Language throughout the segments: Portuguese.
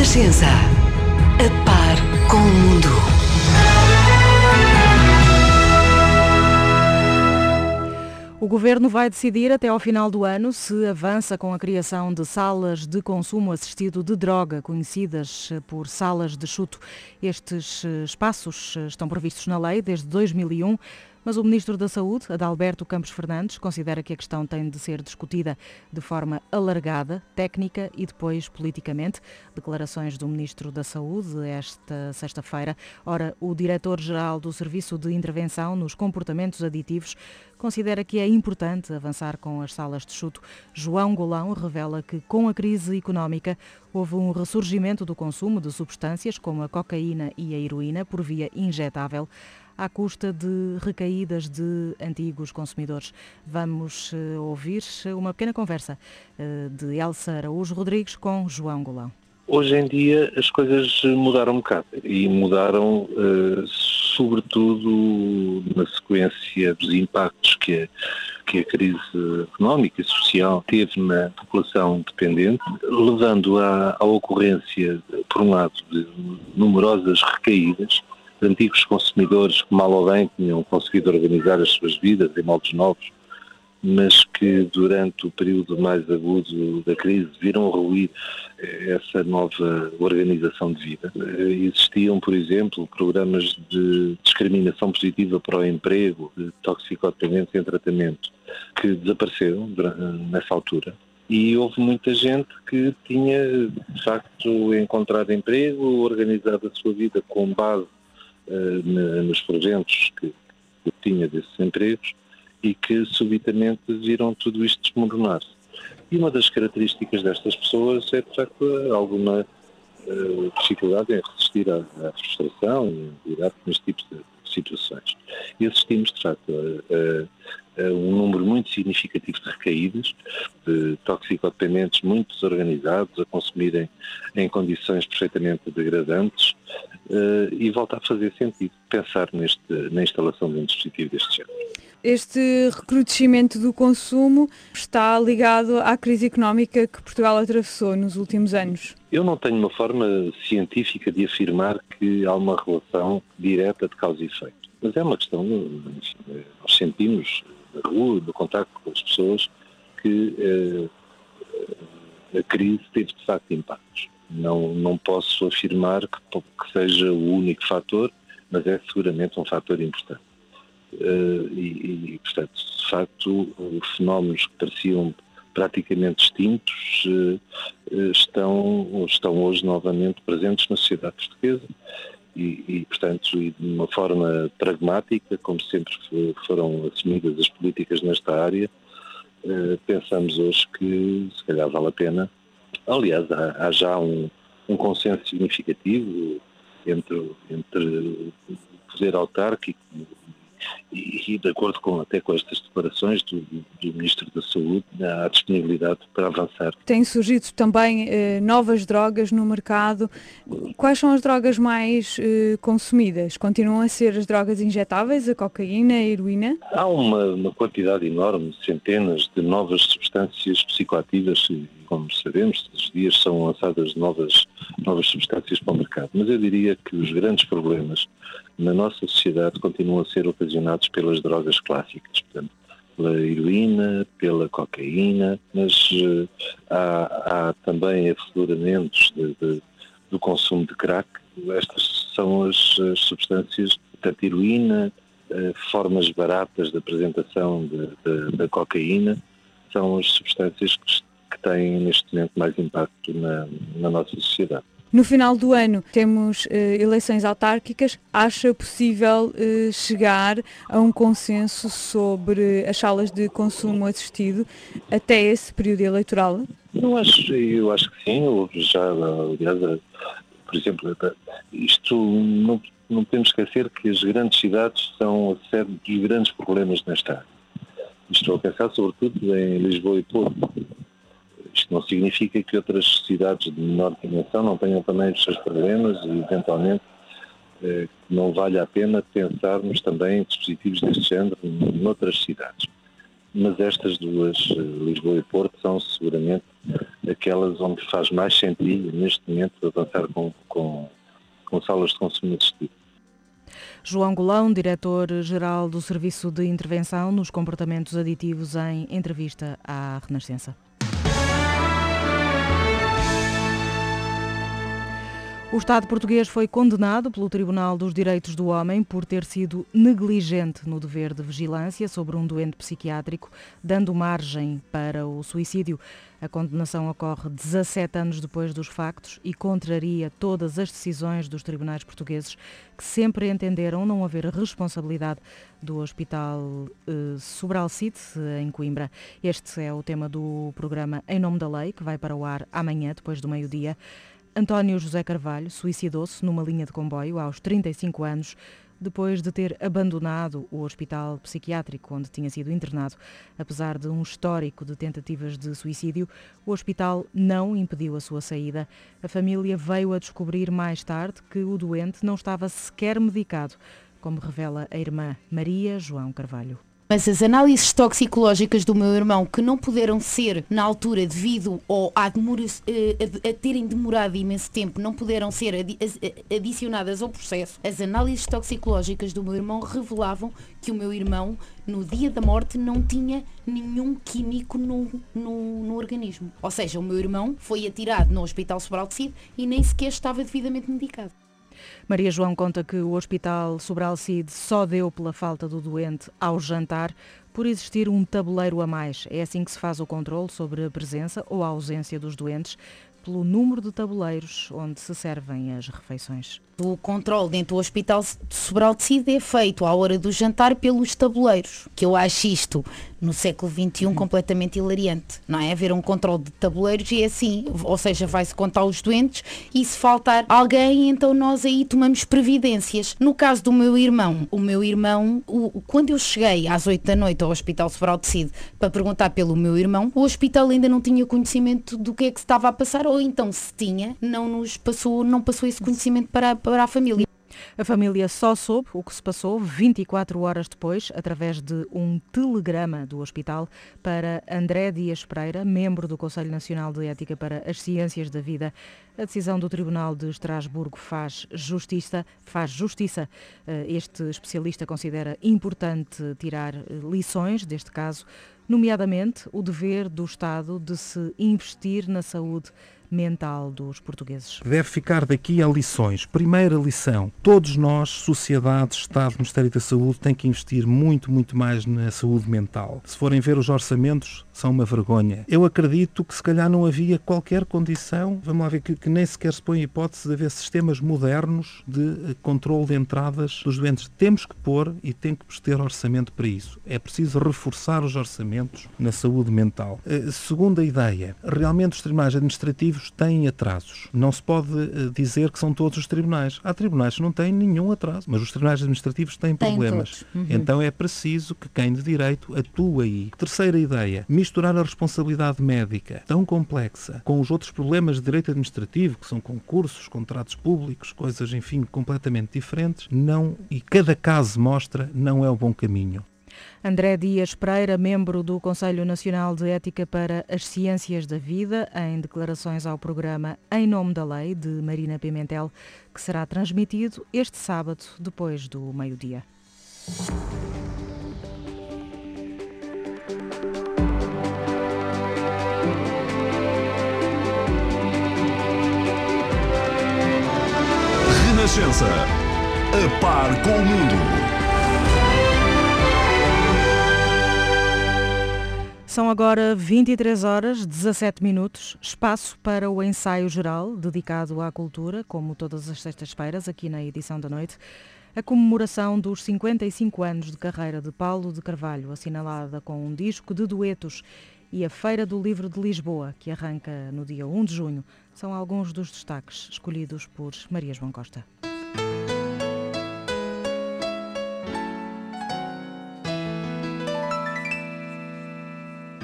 Renascença. A par com o mundo. O Governo vai decidir até ao final do ano se avança com a criação de salas de consumo assistido de droga, conhecidas por salas de chuto. Estes espaços estão previstos na lei desde 2001, mas o Ministro da Saúde, Adalberto Campos Fernandes, considera que a questão tem de ser discutida de forma alargada, técnica e depois politicamente. Declarações do Ministro da Saúde esta sexta-feira. Ora, o Diretor-Geral do Serviço de Intervenção nos Comportamentos Aditivos considera que é importante avançar com as salas de chuto. João Golão revela que, com a crise económica, houve um ressurgimento do consumo de substâncias como a cocaína e a heroína por via injetável, à custa de recaídas de antigos consumidores. Vamos ouvir uma pequena conversa de Elsa Araújo Rodrigues com João Golão. Hoje em dia as coisas mudaram um bocado e mudaram sobretudo na sequência dos impactos que a crise económica e social teve na população dependente, levando à ocorrência, por um lado, de numerosas recaídas de antigos consumidores que mal ou bem tinham conseguido organizar as suas vidas em moldes novos, mas que durante o período mais agudo da crise viram ruir essa nova organização de vida. Existiam, por exemplo, programas de discriminação positiva para o emprego, de toxicodependência em tratamento, que desapareceram nessa altura. E houve muita gente que tinha, de facto, encontrado emprego, organizado a sua vida com base nos proventos que tinha desses empregos, e que subitamente viram tudo isto desmoronar-se. E uma das características destas pessoas é, de facto, alguma dificuldade em resistir à frustração e em lidar com este tipo de situações. E assistimos, de facto, a um número muito significativo de recaídas, de toxicodependentes muito desorganizados, a consumirem em condições perfeitamente degradantes, e volta a fazer sentido pensar na instalação de um dispositivo deste género. Este recrudescimento do consumo está ligado à crise económica que Portugal atravessou nos últimos anos? Eu não tenho uma forma científica de afirmar que há uma relação direta de causa e efeito. Mas é uma questão, nós sentimos na rua, no contacto com as pessoas, que a crise teve de facto impactos. Não posso afirmar que seja o único fator, mas é seguramente um fator importante. Portanto, de facto, os fenómenos que pareciam praticamente extintos estão hoje novamente presentes na sociedade portuguesa portanto, de uma forma pragmática, como sempre foram assumidas as políticas nesta área, pensamos hoje que se calhar vale a pena. Aliás, há já um consenso significativo entre o poder autárquico e de acordo com estas declarações do Ministro da Saúde, há disponibilidade para avançar. Têm surgido também novas drogas no mercado. Quais são as drogas mais consumidas? Continuam a ser as drogas injetáveis, a cocaína, a heroína? Há uma quantidade enorme, centenas de novas substâncias psicoativas, e, como sabemos, todos os dias são lançadas novas substâncias para o mercado. Mas eu diria que os grandes problemas na nossa sociedade continuam a ser ocasionados pelas drogas clássicas, portanto, pela heroína, pela cocaína, mas há também afloramentos do consumo de crack. Estas são as substâncias, portanto, heroína, formas baratas de apresentação da cocaína, são as substâncias que têm neste momento mais impacto na nossa sociedade. No final do ano temos eleições autárquicas. Acha possível chegar a um consenso sobre as salas de consumo assistido até esse período eleitoral? Eu acho que sim. Houve já, aliás, por exemplo, isto não podemos esquecer que as grandes cidades são a sede dos grandes problemas nesta área. Estou a pensar sobretudo em Lisboa e Porto. Isto não significa que outras cidades de menor dimensão não tenham também os seus problemas e, eventualmente, não vale a pena pensarmos também em dispositivos deste género noutras cidades. Mas estas duas, Lisboa e Porto, são seguramente aquelas onde faz mais sentido, neste momento, avançar com salas de consumo assistido. João Golão, diretor-geral do Serviço de Intervenção nos Comportamentos Aditivos, em entrevista à Renascença. O Estado português foi condenado pelo Tribunal dos Direitos do Homem por ter sido negligente no dever de vigilância sobre um doente psiquiátrico, dando margem para o suicídio. A condenação ocorre 17 anos depois dos factos e contraria todas as decisões dos tribunais portugueses, que sempre entenderam não haver responsabilidade do Hospital Sobralcide, em Coimbra. Este é o tema do programa Em Nome da Lei, que vai para o ar amanhã, depois do meio-dia. António José Carvalho suicidou-se numa linha de comboio aos 35 anos, depois de ter abandonado o hospital psiquiátrico onde tinha sido internado. Apesar de um histórico de tentativas de suicídio, o hospital não impediu a sua saída. A família veio a descobrir mais tarde que o doente não estava sequer medicado, como revela a irmã Maria João Carvalho. Mas as análises toxicológicas do meu irmão, que não puderam ser na altura devido a terem demorado imenso tempo, não puderam ser adicionadas ao processo, as análises toxicológicas do meu irmão revelavam que o meu irmão, no dia da morte, não tinha nenhum químico no organismo. Ou seja, o meu irmão foi atirado no Hospital Sobralcide e nem sequer estava devidamente medicado. Maria João conta que o Hospital Sobralcide só deu pela falta do doente ao jantar por existir um tabuleiro a mais. É assim que se faz o controle sobre a presença ou a ausência dos doentes, pelo número de tabuleiros onde se servem as refeições. O controle dentro do Hospital Sobralcide é feito à hora do jantar pelos tabuleiros, que eu acho isto, no século XXI, completamente hilariante, não é? Haver um controle de tabuleiros e é assim, ou seja, vai-se contar os doentes e se faltar alguém, então nós aí tomamos previdências. No caso do meu irmão, quando eu cheguei às 8 da noite ao Hospital Sobralcide para perguntar pelo meu irmão, o hospital ainda não tinha conhecimento do que é que se estava a passar, ou então se tinha, não passou esse conhecimento para a família. A família só soube o que se passou 24 horas depois, através de um telegrama do hospital para André Dias Pereira, membro do Conselho Nacional de Ética para as Ciências da Vida. A decisão do Tribunal de Estrasburgo faz justiça. Este especialista considera importante tirar lições deste caso, nomeadamente o dever do Estado de se investir na saúde mental dos portugueses. Deve ficar daqui a lições. Primeira lição: todos nós, sociedade, Estado, Ministério da Saúde, têm que investir muito, muito mais na saúde mental. Se forem ver os orçamentos, são uma vergonha. Eu acredito que se calhar não havia qualquer condição, vamos lá ver, que nem sequer se põe a hipótese de haver sistemas modernos de controle de entradas dos doentes. Temos que pôr e tem que ter orçamento para isso. É preciso reforçar os orçamentos na saúde mental. Segunda ideia: realmente os tribunais administrativos têm atrasos. Não se pode dizer que são todos os tribunais. Há tribunais que não têm nenhum atraso, mas os tribunais administrativos têm problemas. Então é preciso que quem de direito atue aí. Terceira ideia: misturar a responsabilidade médica tão complexa com os outros problemas de direito administrativo, que são concursos, contratos públicos, coisas, enfim, completamente diferentes, não, e cada caso mostra, não é o bom caminho. André Dias Pereira, membro do Conselho Nacional de Ética para as Ciências da Vida, em declarações ao programa Em Nome da Lei, de Marina Pimentel, que será transmitido este sábado, depois do meio-dia. Renascença, a par com o mundo. São agora 23 horas, 17 minutos, espaço para o ensaio geral dedicado à cultura, como todas as sextas-feiras, aqui na edição da noite. A comemoração dos 55 anos de carreira de Paulo de Carvalho, assinalada com um disco de duetos, e a Feira do Livro de Lisboa, que arranca no dia 1 de junho, são alguns dos destaques escolhidos por Maria João Costa.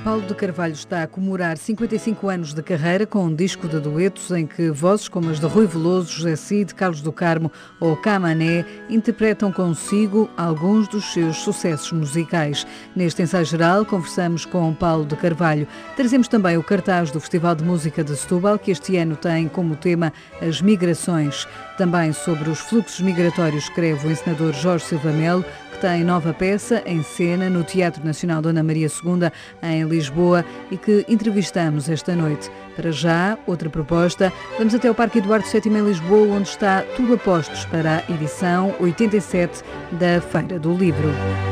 Paulo de Carvalho está a comemorar 55 anos de carreira com um disco de duetos em que vozes como as de Rui Veloso, José Cid, Carlos do Carmo ou Camané interpretam consigo alguns dos seus sucessos musicais. Neste ensaio geral conversamos com Paulo de Carvalho. Trazemos também o cartaz do Festival de Música de Setúbal, que este ano tem como tema as migrações. Também sobre os fluxos migratórios escreve o encenador Jorge Silva Melo, que tem nova peça em cena no Teatro Nacional Dona Maria II, em Lisboa, e que entrevistamos esta noite. Para já, outra proposta, vamos até ao Parque Eduardo VII em Lisboa, onde está tudo a postos para a edição 87 da Feira do Livro.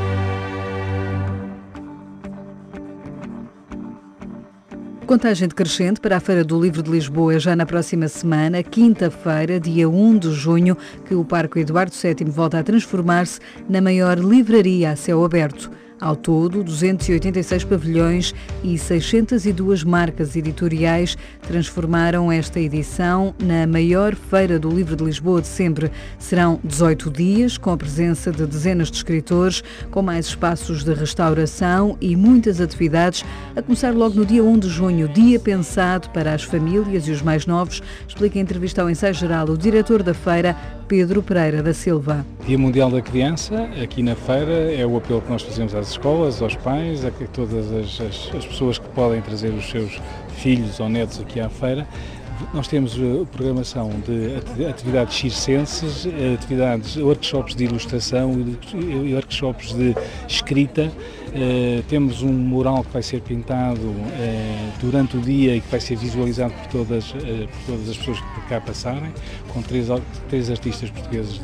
Contagem decrescente para a Feira do Livro de Lisboa já na próxima semana, quinta-feira, dia 1 de junho, que o Parque Eduardo VII volta a transformar-se na maior livraria a céu aberto. Ao todo, 286 pavilhões e 602 marcas editoriais transformaram esta edição na maior Feira do Livro de Lisboa de sempre. Serão 18 dias, com a presença de dezenas de escritores, com mais espaços de restauração e muitas atividades, a começar logo no dia 1 de junho, dia pensado para as famílias e os mais novos, explica em entrevista ao Ensaio Geral o diretor da feira, Pedro Pereira da Silva. Dia Mundial da Criança, aqui na feira, é o apelo que nós fazemos às escolas, aos pais, a todas as pessoas que podem trazer os seus filhos ou netos aqui à feira. Nós temos programação de atividades circenses, workshops de ilustração e workshops de escrita. Temos um mural que vai ser pintado durante o dia e que vai ser visualizado por todas as pessoas que por cá passarem, com três artistas portugueses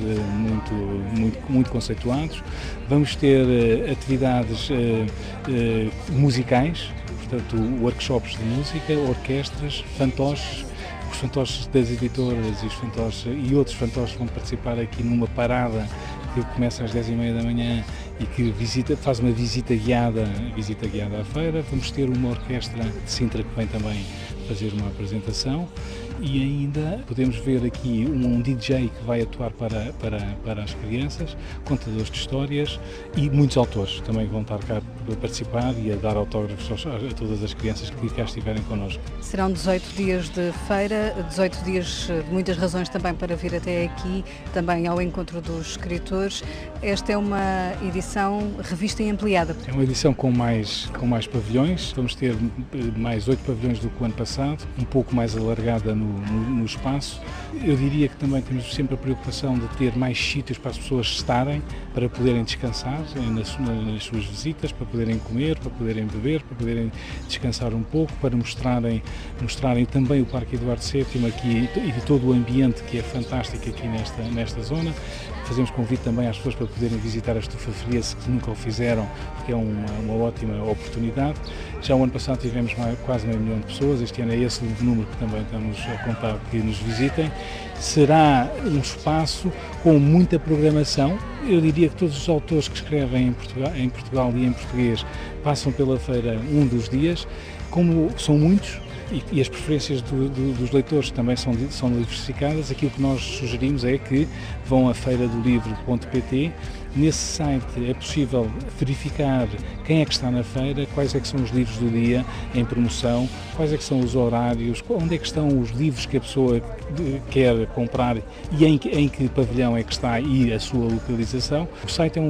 muito conceituados. Vamos ter atividades musicais, portanto, workshops de música, orquestras, fantoches. Os fantoches das editoras e outros fantoches vão participar aqui numa parada que começa às 10h30 da manhã e que faz uma visita guiada à feira. Vamos ter uma orquestra de Sintra que vem também fazer uma apresentação e ainda podemos ver aqui um DJ que vai atuar para as crianças, contadores de histórias e muitos autores também vão estar cá para participar e a dar autógrafos a todas as crianças que cá estiverem connosco. Serão 18 dias de feira, 18 dias de muitas razões também para vir até aqui, também ao encontro dos escritores. Esta é uma edição revista e ampliada. É uma edição com mais pavilhões, vamos ter mais 8 pavilhões do que o ano passado, um pouco mais alargada no espaço. Eu diria que também temos sempre a preocupação de ter mais sítios para as pessoas estarem, para poderem descansar nas suas visitas, para poderem comer, para poderem beber, para poderem descansar um pouco, para mostrarem também o Parque Eduardo VII aqui e todo o ambiente que é fantástico aqui nesta zona. Fazemos convite também às pessoas para poderem visitar a Estufafaria, se nunca o fizeram, porque é uma ótima oportunidade. Já o ano passado tivemos quase 500 mil de pessoas, este ano é esse o número que também estamos a contar que nos visitem. Será um espaço com muita programação. Eu diria que todos os autores que escrevem em Portugal e em português passam pela feira um dos dias, como são muitos. E as preferências dos leitores também são diversificadas. Aquilo que nós sugerimos é que vão a feiradolivro.pt. Nesse site é possível verificar quem é que está na feira, quais é que são os livros do dia em promoção, quais é que são os horários, onde é que estão os livros que a pessoa quer comprar e em que pavilhão é que está e a sua localização. O site é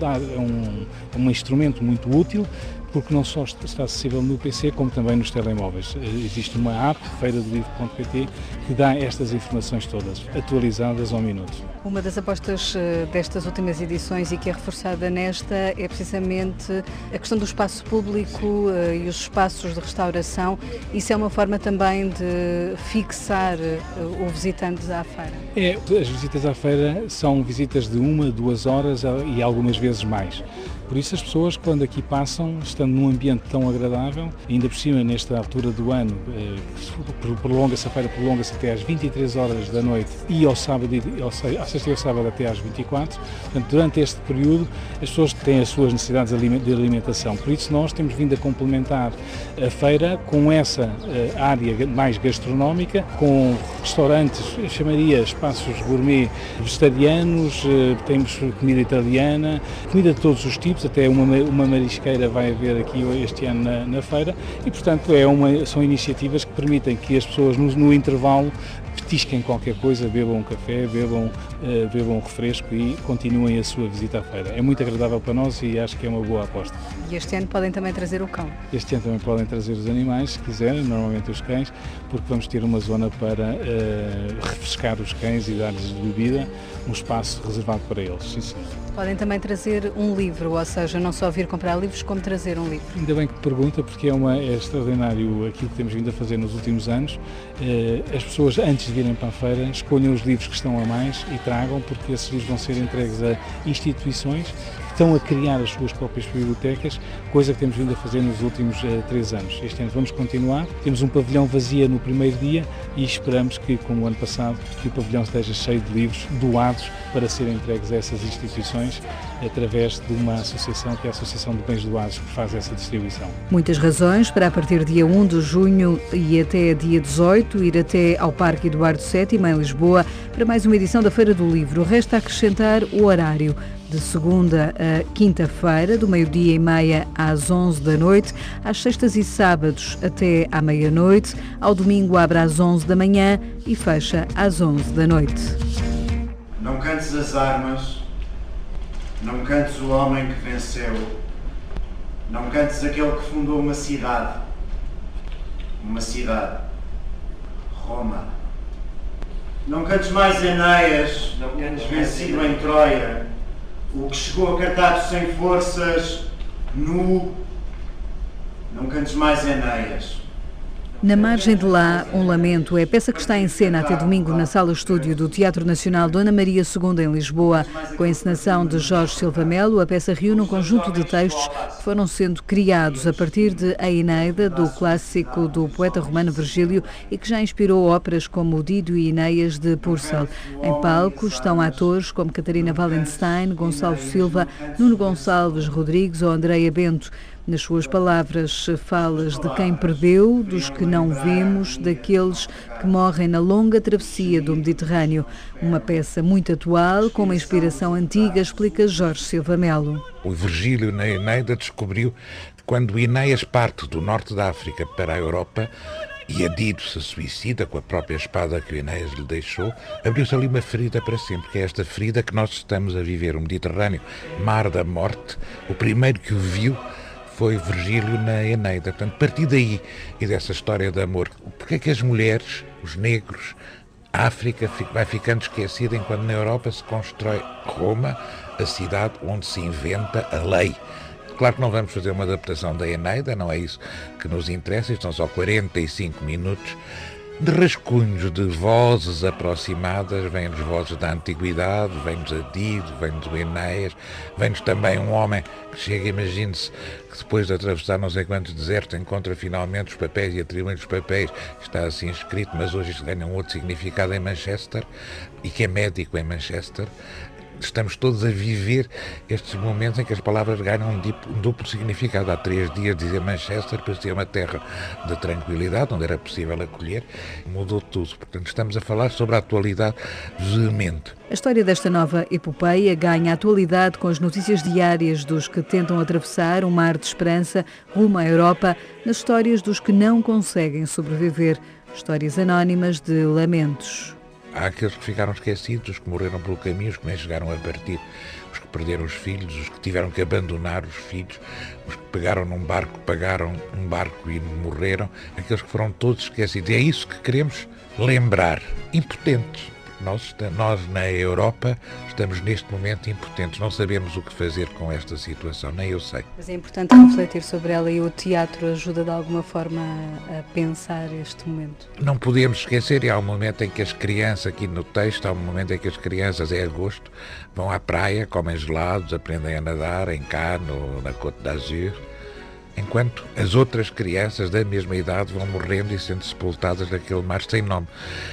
um instrumento muito útil, porque não só está acessível no PC, como também nos telemóveis. Existe uma app, feiradolivro.pt, que dá estas informações todas, atualizadas ao minuto. Uma das apostas destas últimas edições e que é reforçada nesta é precisamente a questão do espaço público e os espaços de restauração. Isso é uma forma também de fixar o visitante à feira? As visitas à feira são visitas de 1 a 2 horas e algumas vezes mais. Por isso as pessoas, quando aqui passam, estando num ambiente tão agradável, ainda por cima nesta altura do ano, a feira prolonga-se até às 23 horas da noite e ao sexta e ao sábado até às 24. Portanto, durante este período as pessoas têm as suas necessidades de alimentação. Por isso nós temos vindo a complementar a feira com essa área mais gastronómica, com restaurantes, eu chamaria espaços gourmet vegetarianos, temos comida italiana, comida de todos os tipos, tipos, até uma marisqueira vai haver aqui este ano na feira e, portanto, são iniciativas que permitem que as pessoas no intervalo petisquem qualquer coisa, bebam um café, bebam um refresco e continuem a sua visita à feira. É muito agradável para nós e acho que é uma boa aposta. E este ano podem também trazer o cão? Este ano também podem trazer os animais, se quiserem, normalmente os cães, porque vamos ter uma zona para refrescar os cães e dar-lhes bebida, um espaço reservado para eles. Sim, sim. Podem também trazer um livro, ou seja, não só vir comprar livros, como trazer um livro. Ainda bem que pergunta, porque é extraordinário aquilo que temos vindo a fazer nos últimos anos. As pessoas, antes de virem para a feira, escolham os livros que estão a mais e tragam, porque esses livros vão ser entregues a instituições que estão a criar as suas próprias bibliotecas, coisa que temos vindo a fazer nos últimos 3 anos. Este ano vamos continuar, temos um pavilhão vazio no primeiro dia e esperamos que, como o ano passado, que o pavilhão esteja cheio de livros doados para serem entregues a essas instituições através de uma associação, que é a Associação de Bens Doados, que faz essa distribuição. Muitas razões para, a partir de dia 1 de junho e até dia 18, ir até ao Parque Eduardo VII, em Lisboa, para mais uma edição da Feira do Livro. Resta acrescentar o horário. De segunda a quinta-feira, do 12h30 às 11 da noite, às sextas e sábados até à meia-noite, ao domingo abre às 11 da manhã e fecha às 11 da noite. Não cantes as armas, não cantes o homem que venceu, não cantes aquele que fundou uma cidade, Roma. Não cantes mais Enéas, vencido em Troia, o que chegou a Cartago sem forças, nu. Não cantes mais Enéas. Na margem de lá, um lamento é a peça que está em cena até domingo na Sala-Estúdio do Teatro Nacional Dona Maria II em Lisboa. Com a encenação de Jorge Silva Melo, a peça reúne um conjunto de textos que foram sendo criados a partir de A Eneida, do clássico do poeta romano Virgílio, e que já inspirou óperas como o Dido e Enéas de Purcell. Em palco estão atores como Catarina Wallenstein, Gonçalo Silva, Nuno Gonçalves Rodrigues ou Andreia Bento. Nas suas palavras, falas de quem perdeu, dos que não vemos, daqueles que morrem na longa travessia do Mediterrâneo. Uma peça muito atual, com uma inspiração antiga, explica Jorge Silva Melo. O Virgílio, na Eneida, descobriu que quando Enéas parte do norte da África para a Europa e a Dido se suicida com a própria espada que o Enéas lhe deixou, abriu-se ali uma ferida para sempre, que é esta ferida que nós estamos a viver, o Mediterrâneo, mar da morte. O primeiro que o viu foi Virgílio na Eneida. Portanto, a partir daí e dessa história de amor, porque é que as mulheres, os negros, a África vai ficando esquecida enquanto na Europa se constrói Roma, a cidade onde se inventa a lei. Claro que não vamos fazer uma adaptação da Eneida, não é isso que nos interessa, estão só 45 minutos de rascunhos de vozes aproximadas, vêm-nos vozes da antiguidade, vem-nos a Dido, vem-nos o Enéas, vem-nos também um homem que chega, imagine-se, que depois de atravessar não sei quantos desertos encontra finalmente os papéis e atribui-lhe os papéis, está assim escrito, mas hoje isto ganha um outro significado em Manchester, e que é médico em Manchester. Estamos todos a viver estes momentos em que as palavras ganham um duplo significado. Há 3 dias dizer Manchester parecia uma terra de tranquilidade, onde era possível acolher, mudou tudo. Portanto, estamos a falar sobre a atualidade veemente. A história desta nova epopeia ganha atualidade com as notícias diárias dos que tentam atravessar um mar de esperança rumo à Europa, nas histórias dos que não conseguem sobreviver, histórias anónimas de lamentos. Há aqueles que ficaram esquecidos, os que morreram pelo caminho, os que nem chegaram a partir, os que perderam os filhos, os que tiveram que abandonar os filhos, os que pegaram num barco, pagaram um barco e morreram, aqueles que foram todos esquecidos. E é isso que queremos lembrar, impotentes. Nós na Europa estamos neste momento impotentes, não sabemos o que fazer com esta situação, nem eu sei. Mas é importante refletir sobre ela e o teatro ajuda de alguma forma a pensar este momento. Não podemos esquecer, e há um momento em que as crianças, aqui no texto, há um momento em que as crianças, é agosto, vão à praia, comem gelados, aprendem a nadar em Cannes ou na Côte d'Azur, enquanto as outras crianças da mesma idade vão morrendo e sendo sepultadas naquele mar sem nome.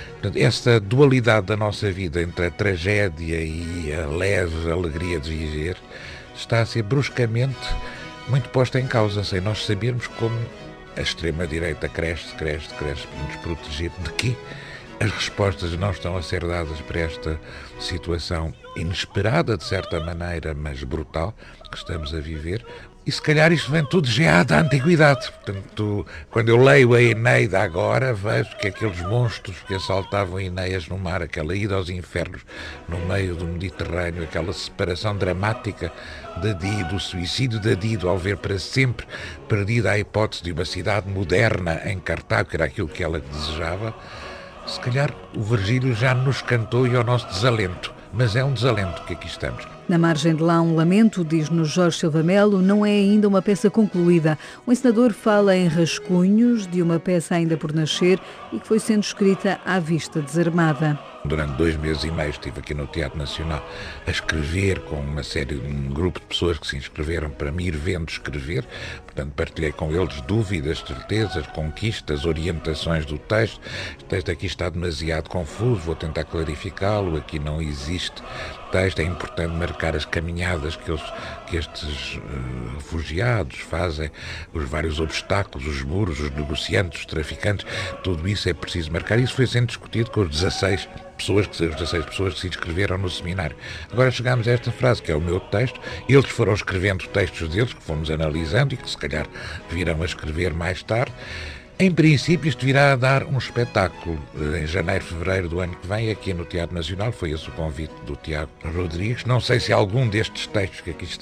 Esta dualidade da nossa vida entre a tragédia e a leve alegria de viver está a ser bruscamente muito posta em causa, sem nós sabermos como a extrema-direita cresce para nos proteger de quê? As respostas não estão a ser dadas para esta situação inesperada, de certa maneira, mas brutal, que estamos a viver. E se calhar isto vem tudo já da antiguidade. Portanto, quando eu leio a Eneida agora, vejo que aqueles monstros que assaltavam Enéas no mar, aquela ida aos infernos no meio do Mediterrâneo, aquela separação dramática de Dido, o suicídio de Dido ao ver para sempre perdida a hipótese de uma cidade moderna em Cartago, que era aquilo que ela desejava, se calhar o Virgílio já nos cantou e ao nosso desalento. Mas é um desalento que aqui estamos. Na margem de lá um lamento, diz-nos Jorge Silva Melo, não é ainda uma peça concluída. O encenador fala em rascunhos de uma peça ainda por nascer e que foi sendo escrita à vista desarmada. Durante 2 meses e meio estive aqui no Teatro Nacional a escrever com um grupo de pessoas que se inscreveram para me ir vendo escrever. Portanto, partilhei com eles dúvidas, certezas, conquistas, orientações do texto. O texto aqui está demasiado confuso, vou tentar clarificá-lo, aqui não existe texto. É importante marcar as caminhadas que estes refugiados fazem, os vários obstáculos, os muros, os negociantes, os traficantes, tudo isso é preciso marcar. Isso foi sendo discutido com os 16 pessoas que se inscreveram no seminário. Agora chegamos a esta frase, que é o meu texto. Eles foram escrevendo textos deles, que fomos analisando e que se calhar virão a escrever mais tarde. Em princípio, isto virá a dar um espetáculo em janeiro, fevereiro do ano que vem, aqui no Teatro Nacional. Foi esse o convite do Tiago Rodrigues. Não sei se algum destes textos que aqui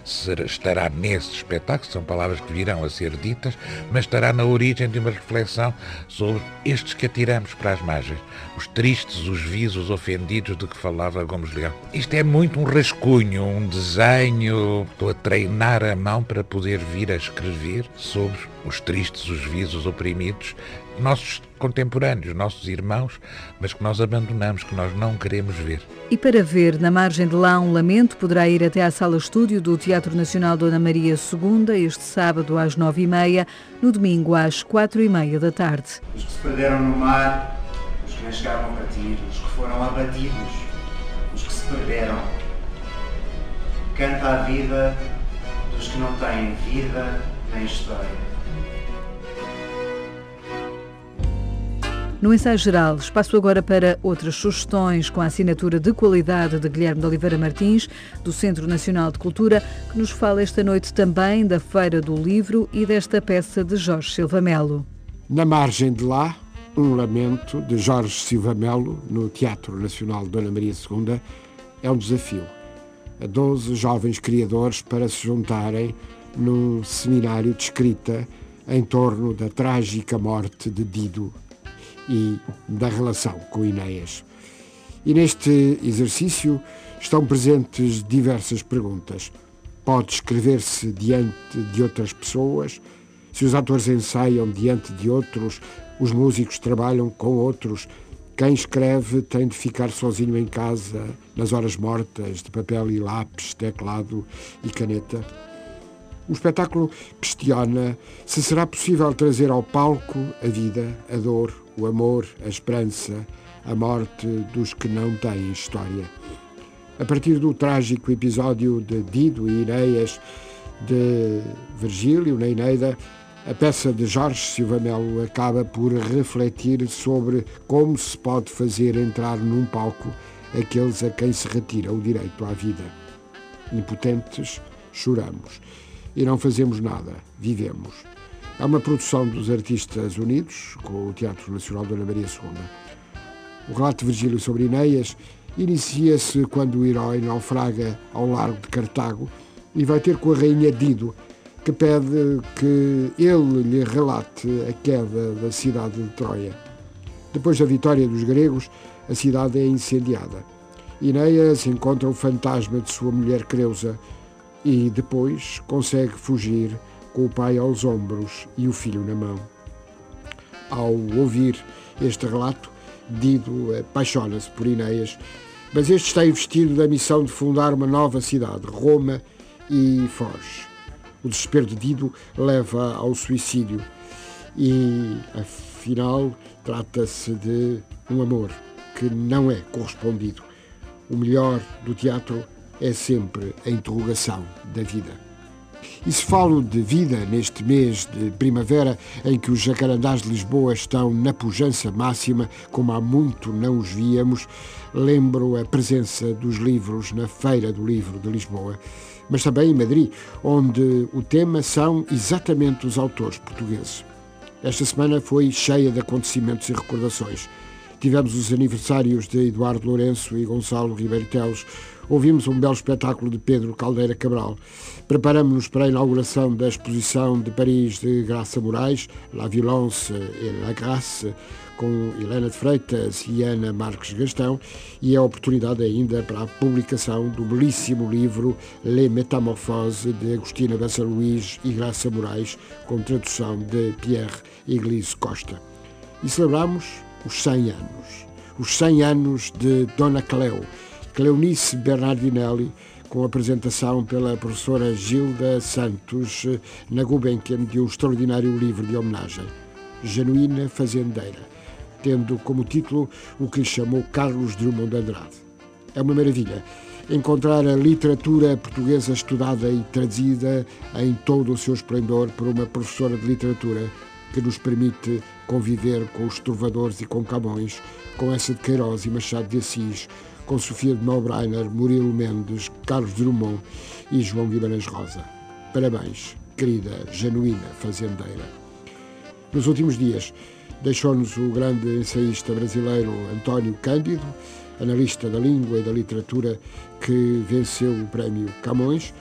estará nesse espetáculo, são palavras que virão a ser ditas, mas estará na origem de uma reflexão sobre estes que atiramos para as margens, os tristes, os vis, os ofendidos de que falava Gomes Leão. Isto é muito um rascunho, um desenho. Estou a treinar a mão para poder vir a escrever sobre os tristes, os vis, os oprimidos, nossos contemporâneos, nossos irmãos, mas que nós abandonamos, que nós não queremos ver. E para ver Na Margem de Lá um lamento, poderá ir até à Sala-Estúdio do Teatro Nacional Dona Maria II, este sábado às 9h30, no domingo às 4h30 da tarde. Os que se perderam no mar, os que nem chegaram a partir, os que foram abatidos, os que se perderam. Canta a vida dos que não têm vida nem história. No ensaio geral, espaço agora para outras sugestões com a assinatura de qualidade de Guilherme de Oliveira Martins, do Centro Nacional de Cultura, que nos fala esta noite também da Feira do Livro e desta peça de Jorge Silva Melo. Na Margem de Lá, um lamento de Jorge Silva Melo, no Teatro Nacional Dona Maria II, é um desafio a 12 jovens criadores para se juntarem num seminário de escrita em torno da trágica morte de Dido e da relação com Enéas. E neste exercício estão presentes diversas perguntas. Pode escrever-se diante de outras pessoas? Se os atores ensaiam diante de outros, os músicos trabalham com outros, quem escreve tem de ficar sozinho em casa, nas horas mortas, de papel e lápis, teclado e caneta. O espetáculo questiona se será possível trazer ao palco a vida, a dor, o amor, a esperança, a morte dos que não têm história. A partir do trágico episódio de Dido e Enéas, de Virgílio, na Eneida, a peça de Jorge Silva Melo acaba por refletir sobre como se pode fazer entrar num palco aqueles a quem se retira o direito à vida. Impotentes, choramos. E não fazemos nada, vivemos. É uma produção dos Artistas Unidos, com o Teatro Nacional Dona Maria II. O relato de Virgílio sobre Enéas inicia-se quando o herói naufraga ao largo de Cartago e vai ter com a rainha Dido, que pede que ele lhe relate a queda da cidade de Troia. Depois da vitória dos gregos, a cidade é incendiada. Enéas encontra o fantasma de sua mulher Creusa e depois consegue fugir com o pai aos ombros e o filho na mão. Ao ouvir este relato, Dido apaixona-se por Enéas, mas este está investido da missão de fundar uma nova cidade, Roma, e foge. O desespero de Dido leva ao suicídio e, afinal, trata-se de um amor que não é correspondido. O melhor do teatro é sempre a interrogação da vida. E se falo de vida neste mês de primavera, em que os jacarandás de Lisboa estão na pujança máxima, como há muito não os víamos, lembro a presença dos livros na Feira do Livro de Lisboa, mas também em Madrid, onde o tema são exatamente os autores portugueses. Esta semana foi cheia de acontecimentos e recordações. Tivemos os aniversários de Eduardo Lourenço e Gonçalo Ribeiro Teles. Ouvimos um belo espetáculo de Pedro Caldeira Cabral. Preparamos-nos para a inauguração da exposição de Paris de Graça Moraes, La Violence et la Grâce, com Helena de Freitas e Ana Marques Gastão, e a oportunidade ainda para a publicação do belíssimo livro Les Métamorphoses de Agostina Bessa Luís e Graça Moraes, com tradução de Pierre Iglesias Costa. E celebramos os 100 anos. Os 100 anos de Dona Cleo, Cleonice Bernardinelli, com apresentação pela professora Gilda Santos na Gulbenkian de um extraordinário livro de homenagem, Genuína Fazendeira, tendo como título o que lhe chamou Carlos Drummond de Andrade. É uma maravilha encontrar a literatura portuguesa estudada e traduzida em todo o seu esplendor por uma professora de literatura que nos permite conviver com os trovadores e com Camões, com essa de Queiroz e Machado de Assis, com Sofia de Melbrenner, Murilo Mendes, Carlos Drummond e João Guimarães Rosa. Parabéns, querida, genuína fazendeira. Nos últimos dias, deixou-nos o grande ensaísta brasileiro António Cândido, analista da língua e da literatura, que venceu o prémio Camões.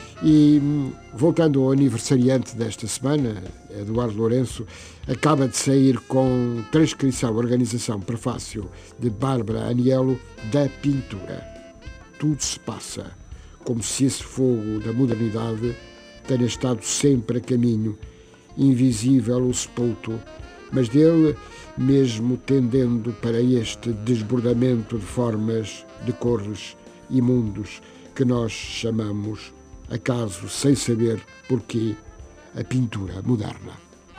E, voltando ao aniversariante desta semana, Eduardo Lourenço, acaba de sair com transcrição, organização, prefácio de Bárbara Aniello da pintura. Tudo se passa, como se esse fogo da modernidade tenha estado sempre a caminho, invisível o sepulto, mas dele mesmo tendendo para este desbordamento de formas, de cores e mundos que nós chamamos, acaso sem saber porquê, a pintura moderna.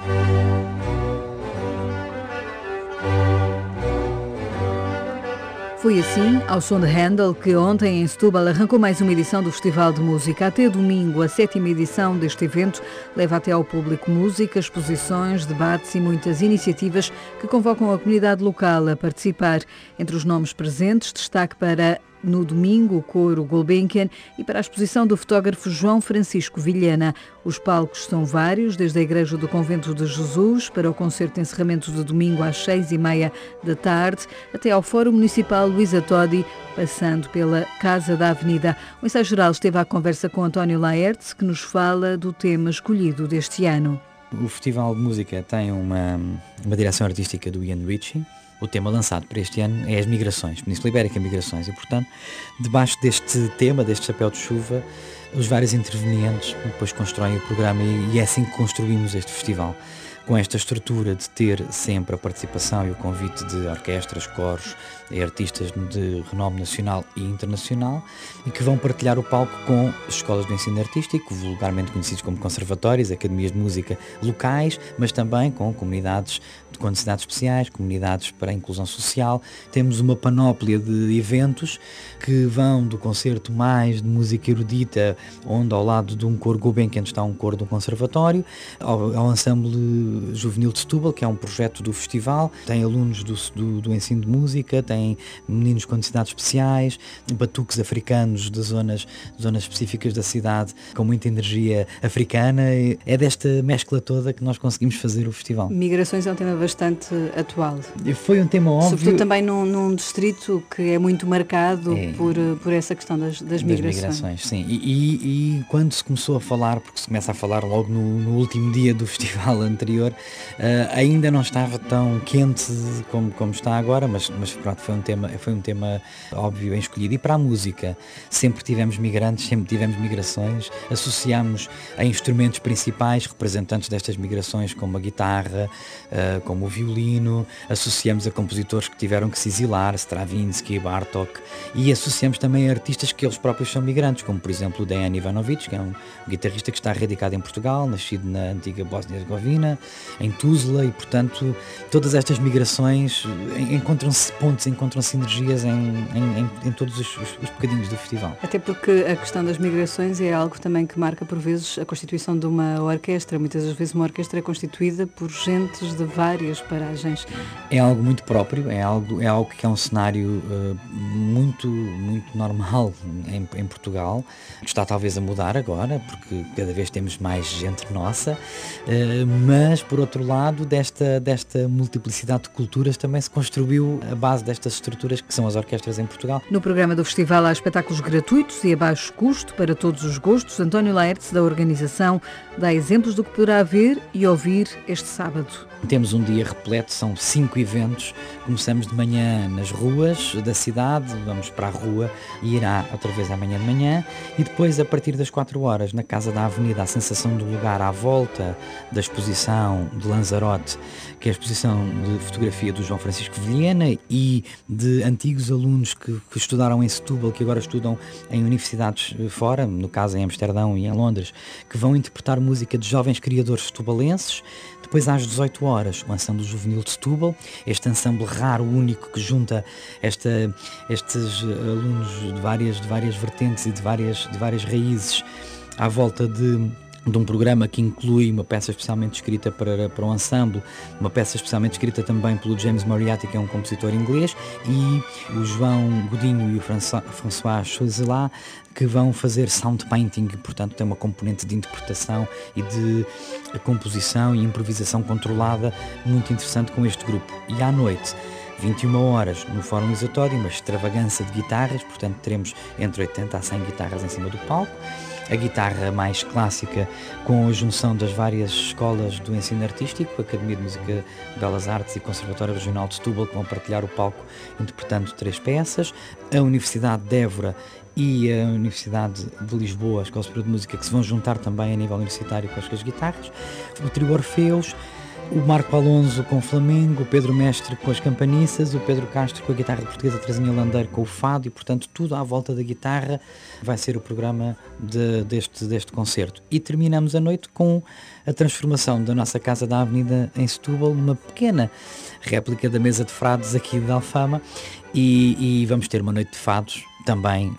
Foi assim, ao som de Handel, que ontem em Setúbal arrancou mais uma edição do Festival de Música. Até domingo, a 7ª edição deste evento leva até ao público música, exposições, debates e muitas iniciativas que convocam a comunidade local a participar. Entre os nomes presentes, destaque para no domingo, o coro Gulbenkian e para a exposição do fotógrafo João Francisco Vilhena. Os palcos são vários, desde a Igreja do Convento de Jesus para o concerto de encerramento de domingo às 6h30 da tarde, até ao Fórum Municipal Luísa Todi, passando pela Casa da Avenida. O ensaio geral esteve à conversa com António Laerte, que nos fala do tema escolhido deste ano. O Festival de Música tem uma direção artística do Ian Ritchie. O tema lançado para este ano é as migrações, Península Ibérica, migrações, e portanto, debaixo deste tema, deste chapéu de chuva, os vários intervenientes depois constroem o programa e é assim que construímos este festival, com esta estrutura de ter sempre a participação e o convite de orquestras, coros e artistas de renome nacional e internacional, e que vão partilhar o palco com as escolas de ensino artístico, vulgarmente conhecidos como conservatórios, academias de música locais, mas também com comunidades com necessidades especiais, comunidades para a inclusão social. Temos uma panóplia de eventos que vão do concerto mais de música erudita, onde ao lado de um coro Gulbenkian está um coro de um conservatório, ao ensemble juvenil de Setúbal, que é um projeto do festival, tem alunos do ensino de música, tem meninos com necessidades especiais, batuques africanos de zonas específicas da cidade, com muita energia africana. É desta mescla toda que nós conseguimos fazer o festival. Migrações é um tema bastante atual. Foi um tema óbvio. Sobretudo também num distrito que é muito marcado por essa questão das migrações. Sim. E quando se começou a falar, porque se começa a falar logo no último dia do festival anterior, ainda não estava tão quente como está agora, mas pronto, foi um tema óbvio em escolhido. E para a música, sempre tivemos migrantes, sempre tivemos migrações, associámos a instrumentos principais, representantes destas migrações, como a guitarra, como o violino, associamos a compositores que tiveram que se exilar, Stravinsky, Bartók, e associamos também a artistas que eles próprios são migrantes, como por exemplo o Dejan Ivanovic, que é um guitarrista que está radicado em Portugal, nascido na antiga Bósnia-Herzegovina, em Tuzla, e portanto todas estas migrações encontram-se pontos, encontram-se energias em todos os bocadinhos do festival. Até porque a questão das migrações é algo também que marca por vezes a constituição de uma orquestra. Muitas das vezes uma orquestra é constituída por gentes de várias paragens. É algo muito próprio, é algo que é um cenário muito normal em Portugal. Está talvez a mudar agora, porque cada vez temos mais gente nossa, mas por outro lado desta multiplicidade de culturas também se construiu a base destas estruturas que são as orquestras em Portugal. No programa do festival há espetáculos gratuitos e a baixo custo para todos os gostos. António Laertes, da organização, dá exemplos do que poderá ver e ouvir este sábado. Temos um dia repleto, são 5 eventos. Começamos de manhã nas ruas da cidade, vamos para a rua e irá outra vez amanhã de manhã, e depois a partir das 4 horas na Casa da Avenida, a sensação do lugar à volta da exposição de Lanzarote, que é a exposição de fotografia do João Francisco Vilhena e de antigos alunos que estudaram em Setúbal, que agora estudam em universidades fora, no caso em Amsterdão e em Londres, que vão interpretar música de jovens criadores setubalenses. Depois às 18 horas, o Ensemble Juvenil de Setúbal, este ensemble raro, único, que junta estes alunos de várias vertentes e de várias raízes à volta de um programa que inclui uma peça especialmente escrita para um ensemble, uma peça especialmente escrita também pelo James Moriarty, que é um compositor inglês, e o João Godinho e o François Choiselat, que vão fazer sound painting, portanto tem uma componente de interpretação e de composição e improvisação controlada muito interessante com este grupo. E à noite, 21 horas, no Fórum Isatório, uma extravagância de guitarras, portanto teremos entre 80 a 100 guitarras em cima do palco. A guitarra mais clássica, com a junção das várias escolas do ensino artístico, Academia de Música de Belas Artes e Conservatório Regional de Setúbal, que vão partilhar o palco interpretando 3 peças. A Universidade de Évora e a Universidade de Lisboa, a Escola Superior de Música, que se vão juntar também a nível universitário com as guitarras. O Trio Orfeus, o Marco Alonso com o Flamengo, o Pedro Mestre com as campaniças, o Pedro Castro com a guitarra portuguesa, Trazinha Landeiro com o fado, e portanto tudo à volta da guitarra vai ser o programa deste concerto. E terminamos a noite com a transformação da nossa Casa da Avenida em Setúbal numa pequena réplica da Mesa de Frades aqui de Alfama, e vamos ter uma noite de fados também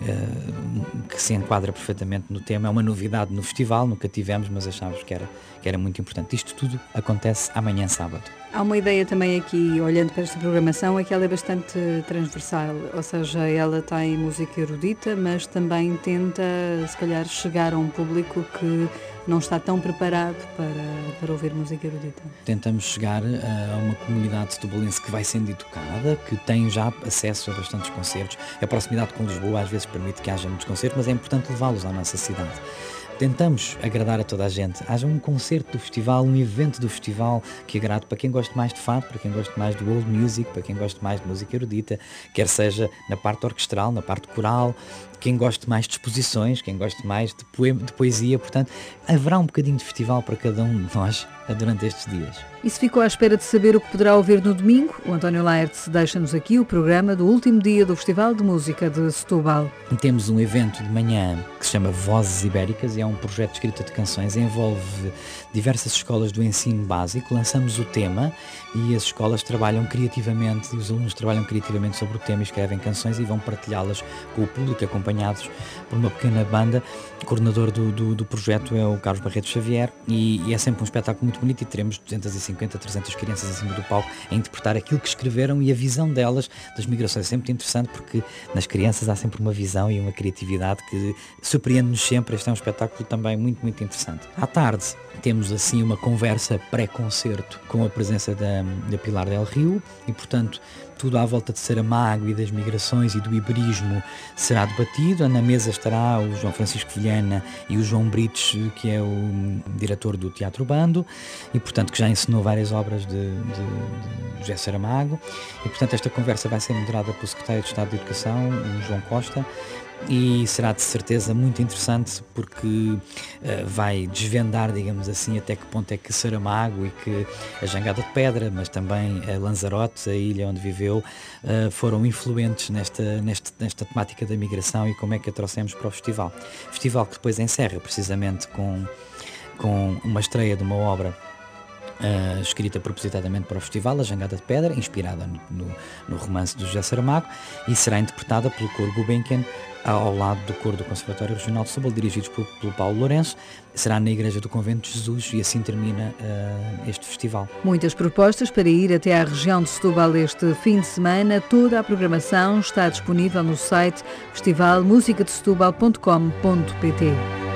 que se enquadra perfeitamente no tema. É uma novidade no festival, nunca tivemos, mas achávamos que era muito importante. Isto tudo acontece amanhã, sábado. Há uma ideia também aqui, olhando para esta programação, é que ela é bastante transversal, ou seja, ela tem música erudita, mas também tenta, se calhar, chegar a um público que não está tão preparado para ouvir música erudita. Tentamos chegar a uma comunidade setubalense que vai sendo educada, que tem já acesso a bastantes concertos. A proximidade com Lisboa às vezes permite que haja muitos concertos, mas é importante levá-los à nossa cidade. Tentamos agradar a toda a gente. Haja um concerto do festival, um evento do festival que agrade para quem gosta mais de fado, para quem gosta mais do old music, para quem gosta mais de música erudita, quer seja na parte orquestral, na parte coral, quem gosta mais de exposições, quem gosta mais de poesia. Portanto, haverá um bocadinho de festival para cada um de nós durante estes dias. E se ficou à espera de saber o que poderá ouvir no domingo, o António Laertes deixa-nos aqui o programa do último dia do Festival de Música de Setúbal. Temos um evento de manhã que se chama Vozes Ibéricas, e é um projeto de escrita de canções, envolve diversas escolas do ensino básico. Lançamos o tema e as escolas trabalham criativamente, e os alunos trabalham criativamente sobre o tema e escrevem canções e vão partilhá-las com o público, acompanhados por uma pequena banda. O coordenador do projeto é o Carlos Barreto Xavier, e é sempre um espetáculo muito bonito, e teremos 250, 300 crianças em cima do palco a interpretar aquilo que escreveram, e a visão delas das migrações é sempre interessante, porque nas crianças há sempre uma visão e uma criatividade que surpreende-nos sempre. Este é um espetáculo também muito, muito interessante. À tarde temos assim uma conversa pré-concerto com a presença da Pilar del Rio, e portanto tudo à volta de Saramago e das migrações e do iberismo será debatido. Na mesa estará o João Francisco Vilhena e o João Brites, que é o diretor do Teatro Bando, e portanto que já ensinou várias obras de José Saramago, e portanto esta conversa vai ser moderada pelo Secretário de Estado de Educação, o João Costa, e será de certeza muito interessante, porque vai desvendar, digamos assim, até que ponto é que Saramago e que a Jangada de Pedra, mas também a Lanzarote, a ilha onde viveu, foram influentes nesta temática da migração, e como é que a trouxemos para o festival. Festival que depois encerra precisamente com uma estreia de uma obra escrita propositadamente para o festival, A Jangada de Pedra, inspirada no romance do José Saramago, e será interpretada pelo coro Gulbenkian ao lado do coro do Conservatório Regional de Setúbal, dirigidos pelo Paulo Lourenço. Será na Igreja do Convento de Jesus e assim termina este festival. Muitas propostas para ir até à região de Setúbal este fim de semana. Toda a programação está disponível no site festivalmusicadesetubal.com.pt.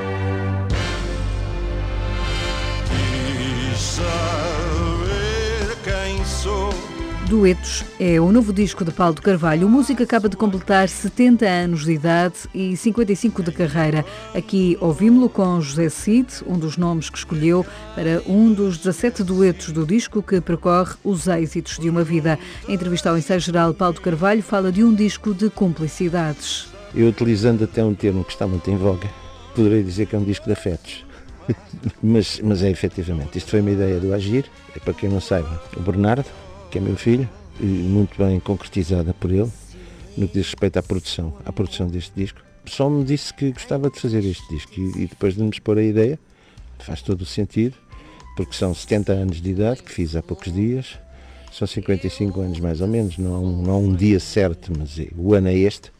Duetos é o novo disco de Paulo de Carvalho. O músico acaba de completar 70 anos de idade e 55 de carreira. Aqui ouvimos-lo com José Cid, um dos nomes que escolheu para um dos 17 duetos do disco que percorre os êxitos de uma vida. Em entrevista ao Ensaio Geral, Paulo de Carvalho fala de um disco de cumplicidades. Eu, utilizando até um termo que está muito em voga, poderei dizer que é um disco de afetos. mas é efetivamente. Isto foi uma ideia do Agir, para quem não saiba, o Bernardo, que é meu filho, e muito bem concretizada por ele, no que diz respeito à produção deste disco. Só me disse que gostava de fazer este disco e depois de me expor a ideia, faz todo o sentido, porque são 70 anos de idade, que fiz há poucos dias, são 55 anos mais ou menos, não há um dia certo, mas o ano é este,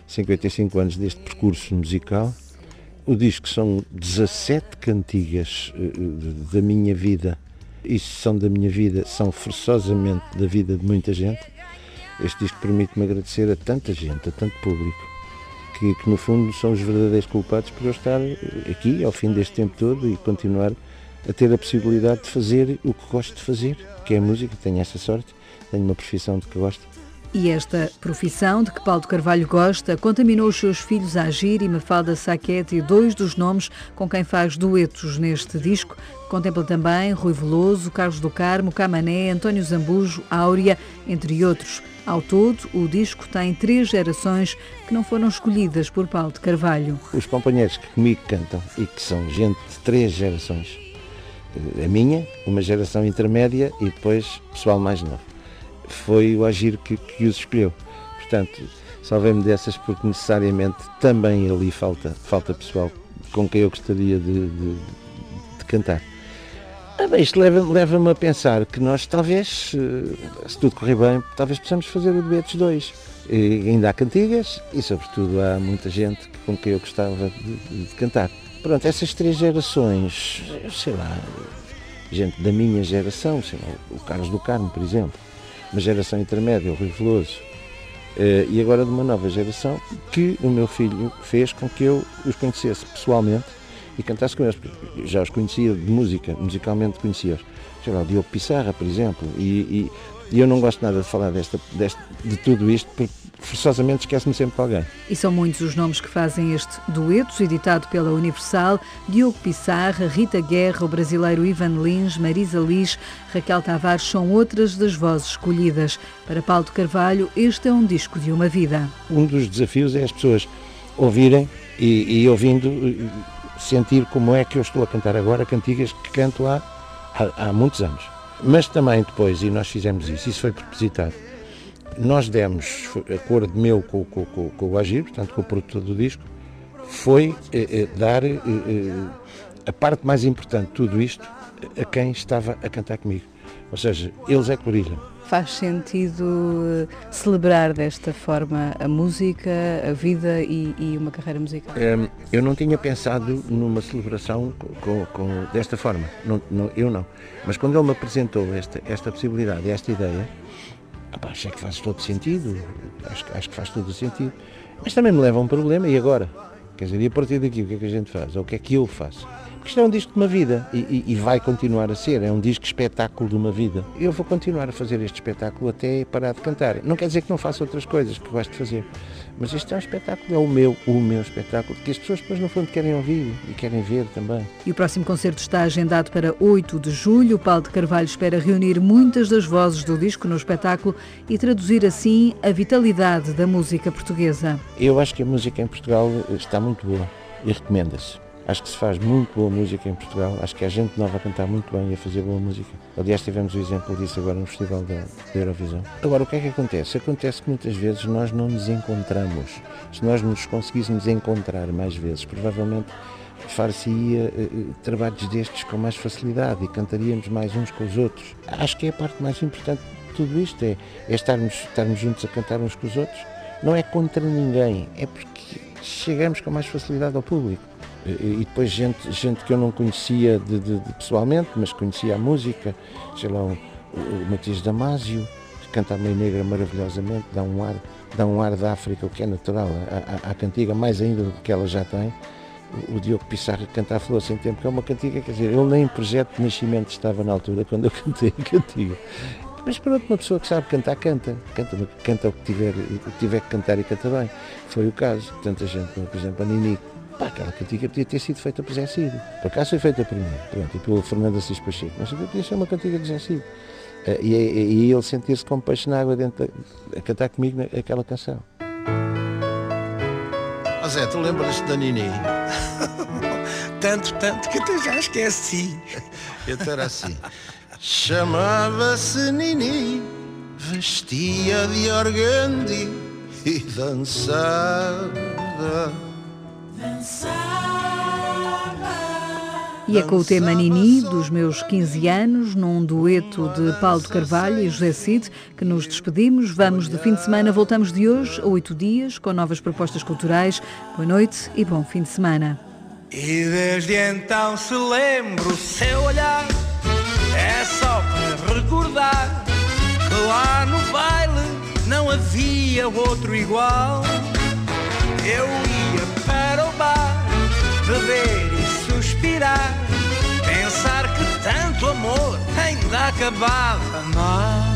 55 anos deste percurso musical. O disco são 17 cantigas da minha vida. Isso são da minha vida, são forçosamente da vida de muita gente. Este disco permite-me agradecer a tanta gente, a tanto público, que no fundo são os verdadeiros culpados por eu estar aqui ao fim deste tempo todo e continuar a ter a possibilidade de fazer o que gosto de fazer, que é a música. Tenho essa sorte, tenho uma profissão de que gosto. E esta profissão de que Paulo de Carvalho gosta contaminou os seus filhos Agir e Mafalda Saquete, dois dos nomes com quem faz duetos neste disco. Contempla também Rui Veloso, Carlos do Carmo, Camané, António Zambujo, Áurea, entre outros. Ao todo, o disco tem 3 gerações que não foram escolhidas por Paulo de Carvalho. Os companheiros que comigo cantam e que são gente de 3 gerações, a minha, uma geração intermédia e depois pessoal mais novo. Foi o Agir que os escolheu. Portanto, salvei-me dessas porque necessariamente também ali falta pessoal com quem eu gostaria de cantar. Isto leva-me a pensar que nós talvez, se tudo correr bem, talvez possamos fazer o Duetos 2. E ainda há cantigas e sobretudo há muita gente com quem eu gostava de cantar. Pronto, essas 3 gerações, sei lá, gente da minha geração, sei lá, o Carlos do Carmo, por exemplo, uma geração intermédia, o Rui Veloso, e agora de uma nova geração que o meu filho fez com que eu os conhecesse pessoalmente e cantasse com eles, porque já os conhecia de musicalmente conhecia-os. Sei lá, o Diogo Pissarra, por exemplo, e eu não gosto nada de falar de tudo isto, porque forçosamente esquece-me sempre de alguém. E são muitos os nomes que fazem este dueto, editado pela Universal: Diogo Pissarra, Rita Guerra, o brasileiro Ivan Lins, Marisa Liz, Raquel Tavares são outras das vozes escolhidas. Para Paulo de Carvalho, este é um disco de uma vida. Um dos desafios é as pessoas ouvirem e ouvindo, sentir como é que eu estou a cantar agora cantigas que canto há muitos anos. Mas também depois, e nós fizemos isso foi propositado, nós demos acordo meu com o Agir, portanto com o produtor do disco, foi dar a parte mais importante de tudo isto a quem estava a cantar comigo. Ou seja, eles é que brilham. Faz sentido celebrar desta forma a música, a vida e uma carreira musical? Eu não tinha pensado numa celebração desta forma, eu não. Mas quando ele me apresentou esta possibilidade, esta ideia, achei que faz todo sentido, acho que faz todo o sentido. Mas também me leva a um problema, e agora? Quer dizer, e a partir daqui o que é que a gente faz? Ou o que é que eu faço? Porque isto é um disco de uma vida e vai continuar a ser, é um disco espetáculo de uma vida. Eu vou continuar a fazer este espetáculo até parar de cantar. Não quer dizer que não faça outras coisas que gosto de fazer, mas este é um espetáculo, é o meu espetáculo, que as pessoas depois no fundo querem ouvir e querem ver também. E o próximo concerto está agendado para 8 de julho. O Paulo de Carvalho espera reunir muitas das vozes do disco no espetáculo e traduzir assim a vitalidade da música portuguesa. Eu acho que a música em Portugal está muito boa e recomenda-se. Acho que se faz muito boa música em Portugal, acho que há gente nova a cantar muito bem e a fazer boa música. Aliás, tivemos o exemplo disso agora no Festival da Eurovisão. Agora, o que é que acontece? Acontece que muitas vezes nós não nos encontramos. Se nós nos conseguíssemos encontrar mais vezes, provavelmente far-se-ia trabalhos destes com mais facilidade e cantaríamos mais uns com os outros. Acho que é a parte mais importante de tudo isto, é estarmos juntos a cantar uns com os outros. Não é contra ninguém, é porque chegamos com mais facilidade ao público. E depois gente que eu não conhecia pessoalmente, mas conhecia a música, sei lá, o Matias Damasio, que canta a Mãe Negra maravilhosamente, dá um ar da África, o que é natural, à cantiga, mais ainda do que ela já tem. O Diogo Pissarra canta a Flor Sem Tempo, que é uma cantiga, quer dizer, ele nem em projeto de nascimento estava na altura quando eu cantei a cantiga. Mas pronto, uma pessoa que sabe cantar, canta o que tiver que cantar e canta bem. Foi o caso. Tanta gente, por exemplo, a Nini, aquela cantiga podia ter sido feita por Zé Cid. Por acaso foi feita por mim, pronto, e pelo Fernando Assis Pacheco, mas podia ser uma cantiga de Zé Cid. E ele sentir-se como peixe na água a cantar comigo aquela canção. Zé, tu lembras-te da Nini? tanto que até já esqueci. Então era assim. Chamava-se Nini, vestia de organdi e dançava. E é com o tema Nini, dos meus 15 anos, num dueto de Paulo de Carvalho e José Cid, que nos despedimos. Vamos de fim de semana, voltamos de hoje a 8 dias, com novas propostas culturais. Boa noite e bom fim de semana. E desde então se lembra o seu olhar, é só para recordar que lá no baile não havia outro igual. Eu ia para o bar, beber e suspirar, pensar que tanto amor ainda acabava mal.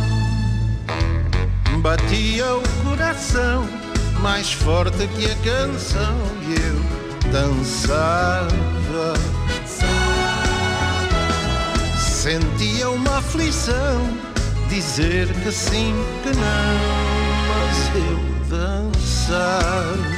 Batia o coração mais forte que a canção e eu dançava. Sentia uma aflição, dizer que sim, que não, mas eu dançava.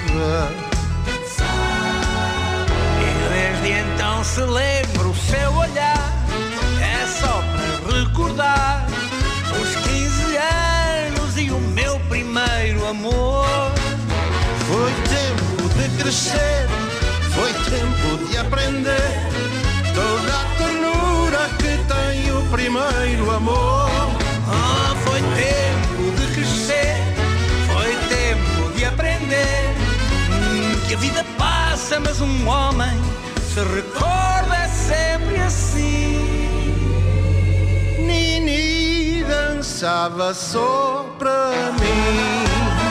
E desde então se lembra o seu olhar, é só para recordar os 15 anos e o meu primeiro amor. Foi tempo de crescer, foi tempo de aprender toda a ternura que tem o primeiro amor. Foi tempo de crescer, foi tempo de aprender que a vida passa, mas um homem se recorda é sempre assim. Nini dançava só para mim.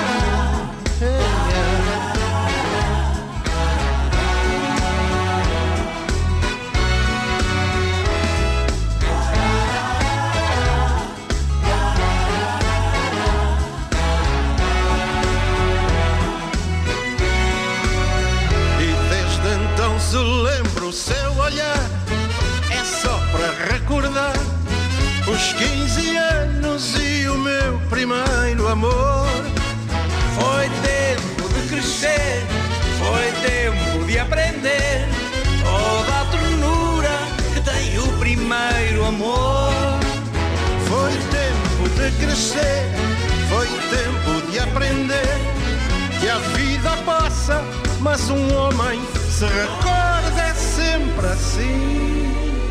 Se lembra o seu olhar, é só para recordar os 15 anos e o meu primeiro amor. Foi tempo de crescer, foi tempo de aprender toda a ternura que tem o primeiro amor. Foi tempo de crescer, foi tempo de aprender que a vida passa, mas um homem se recorda é sempre assim.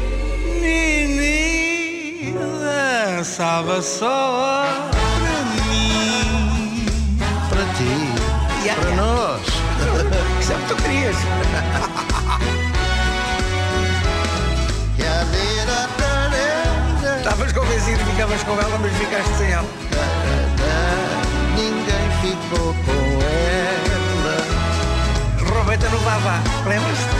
Nini dançava só para mim. Para ti, para nós. Isso é o que tu querias. Estavas convencido que ficavas com ela, mas ficaste sem ela. Ninguém ficou com ela. Roberta no Vavá, lembras-te?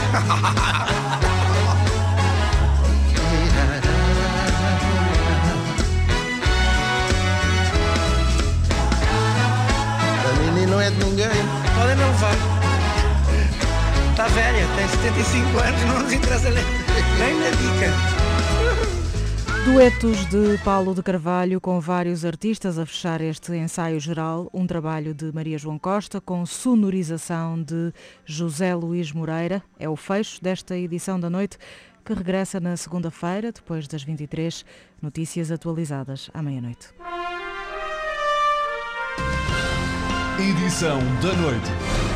A Nini não é de ninguém. Olha, não vai. Está velha, tem 75 anos, não nos interessa nem na dica. Duetos de Paulo de Carvalho com vários artistas a fechar este ensaio geral, um trabalho de Maria João Costa com sonorização de José Luís Moreira. É o fecho desta edição da noite que regressa na segunda-feira, depois das 23, notícias atualizadas à meia-noite. Edição da noite.